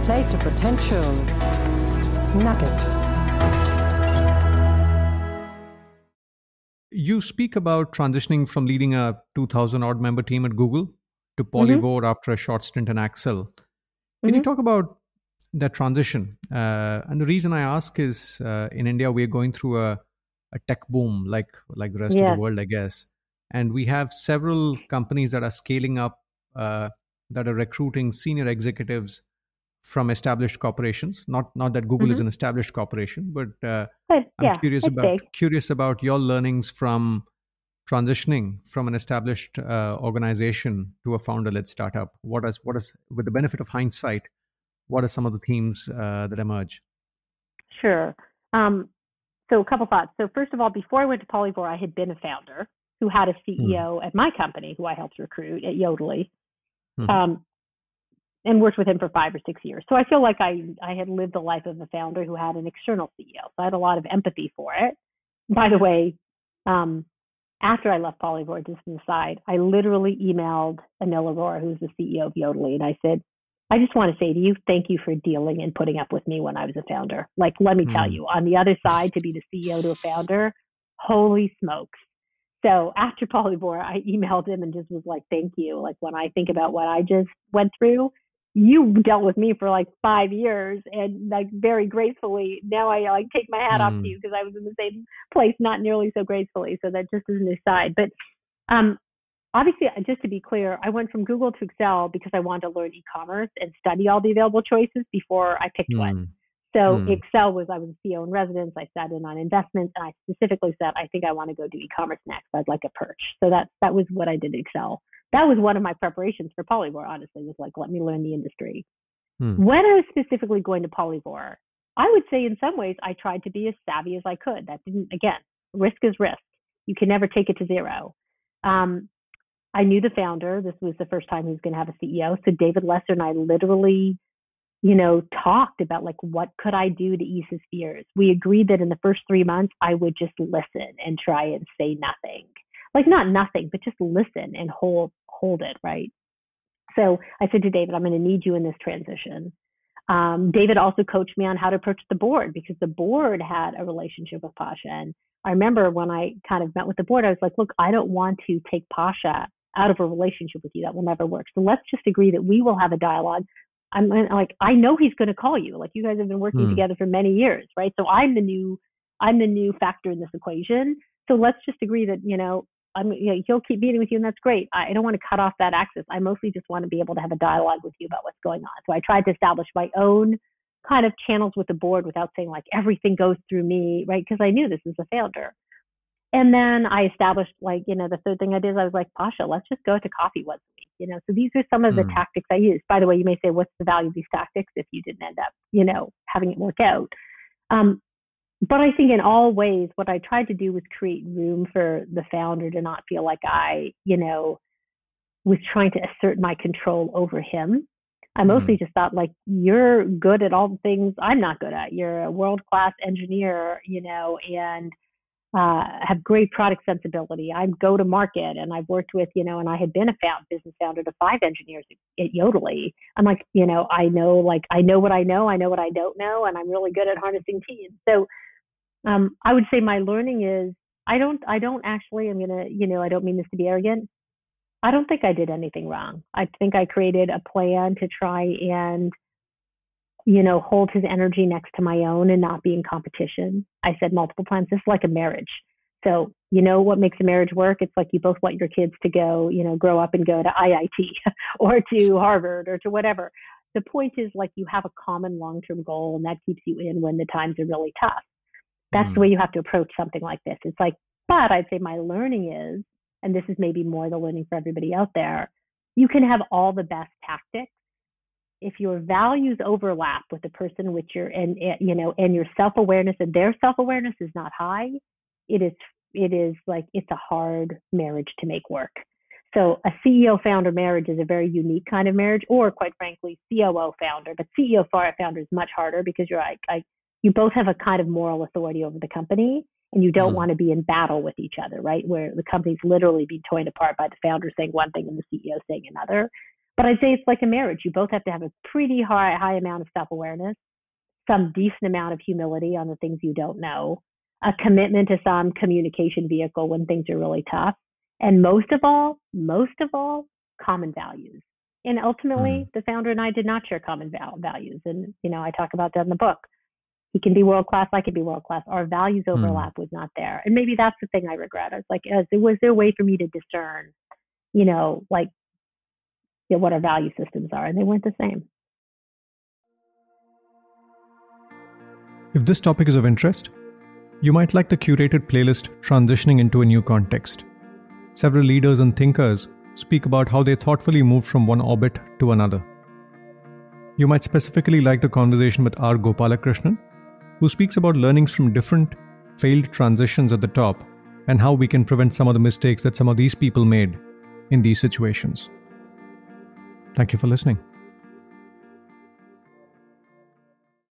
play to potential. Nugget. You speak about transitioning from leading a 2,000 odd member team at Google to Polyvore after a short stint in Accel. Can you talk about that transition? And the reason I ask is in India, we're going through a tech boom like the rest of the world, I guess. And we have several companies that are scaling up, that are recruiting senior executives from established corporations. Not that Google is an established corporation, but I'm curious about your learnings from transitioning from an established organization to a founder-led startup. What is, with the benefit of hindsight, what are some of the themes that emerge? Sure. So a couple thoughts. So first of all, before I went to Polyvore, I had been a founder who had a CEO at my company who I helped recruit at Yodlee, and worked with him for 5 or 6 years. So I feel like I had lived the life of a founder who had an external CEO. So I had a lot of empathy for it. By the way, after I left Polyvore, just an aside, I literally emailed Anil Arora, who's the CEO of Yodlee, and I said, I just want to say to you, thank you for dealing and putting up with me when I was a founder. Like, let me tell you, on the other side, to be the CEO to a founder, holy smokes. So after Polyvore, I emailed him and just was like, thank you. Like, when I think about what I just went through, you dealt with me for like 5 years, and like very gracefully. Now I like take my hat off to you because I was in the same place, not nearly so gracefully. So that just is an aside. But obviously, just to be clear, I went from Google to Accel because I wanted to learn e-commerce and study all the available choices before I picked one. So Accel was, I was a CEO in residence. I sat in on investments, and I specifically said, I think I want to go do e-commerce next. I'd like a perch. So that was what I did at Accel. That was one of my preparations for Polyvore, honestly, was like, let me learn the industry. When I was specifically going to Polyvore, I would say in some ways I tried to be as savvy as I could. That didn't, again, risk is risk. You can never take it to zero. I knew the founder. This was the first time he was going to have a CEO. So David Lesser and I literally, talked about like, what could I do to ease his fears? We agreed that in the first 3 months, I would just listen and try and say nothing. Like not nothing, but just listen and hold it, right? So I said to David, I'm going to need you in this transition. David also coached me on how to approach the board because the board had a relationship with Pasha. And I remember when I kind of met with the board, I was like, look, I don't want to take Pasha out of a relationship with you. That will never work. So let's just agree that we will have a dialogue. I'm like, I know he's going to call you. Like you guys have been working together for many years, right? So I'm the new factor in this equation. So let's just agree that, he'll keep meeting with you, and that's great. I don't want to cut off that access. I mostly just want to be able to have a dialogue with you about what's going on. So I tried to establish my own kind of channels with the board without saying like everything goes through me, right? Because I knew this was a founder. And then I established the third thing I did is I was like, Pasha, let's just go to coffee once a week. So these are some of the tactics I used. By the way, you may say, what's the value of these tactics if you didn't end up, having it work out? But I think in all ways, what I tried to do was create room for the founder to not feel like I, was trying to assert my control over him. I mostly just thought like, you're good at all the things I'm not good at. You're a world-class engineer, and have great product sensibility. I go to market, and I've worked with, and I had been a business founder to 5 engineers at Yodlee. I'm like, I know what I know, I know what I don't know, and I'm really good at harnessing teams. So I would say my learning is I don't actually, I don't mean this to be arrogant. I don't think I did anything wrong. I think I created a plan to try and, hold his energy next to my own and not be in competition. I said multiple times, this is like a marriage. So, what makes a marriage work? It's like you both want your kids to go, grow up and go to IIT or to Harvard or to whatever. The point is like you have a common long-term goal, and that keeps you in when the times are really tough. That's the way you have to approach something like this. It's like, but I'd say my learning is, and this is maybe more the learning for everybody out there, you can have all the best tactics. If your values overlap with the person with and your self-awareness and their self-awareness is not high, it is like, it's a hard marriage to make work. So a CEO founder marriage is a very unique kind of marriage, or quite frankly, COO founder, but CEO founder is much harder because you're like, you both have a kind of moral authority over the company, and you don't want to be in battle with each other, right? Where the company's literally being torn apart by the founder saying one thing and the CEO saying another. But I'd say it's like a marriage. You both have to have a pretty high amount of self-awareness, some decent amount of humility on the things you don't know, a commitment to some communication vehicle when things are really tough, and most of all, common values. And ultimately, the founder and I did not share common values. And, I talk about that in the book. He can be world-class, I can be world-class. Our values overlap was not there. And maybe that's the thing I regret. I was like, was there a way for me to discern, what our value systems are? And they weren't the same. If this topic is of interest, you might like the curated playlist Transitioning into a New Context. Several leaders and thinkers speak about how they thoughtfully moved from one orbit to another. You might specifically like the conversation with R. Gopalakrishnan, who speaks about learnings from different failed transitions at the top and how we can prevent some of the mistakes that some of these people made in these situations. Thank you for listening.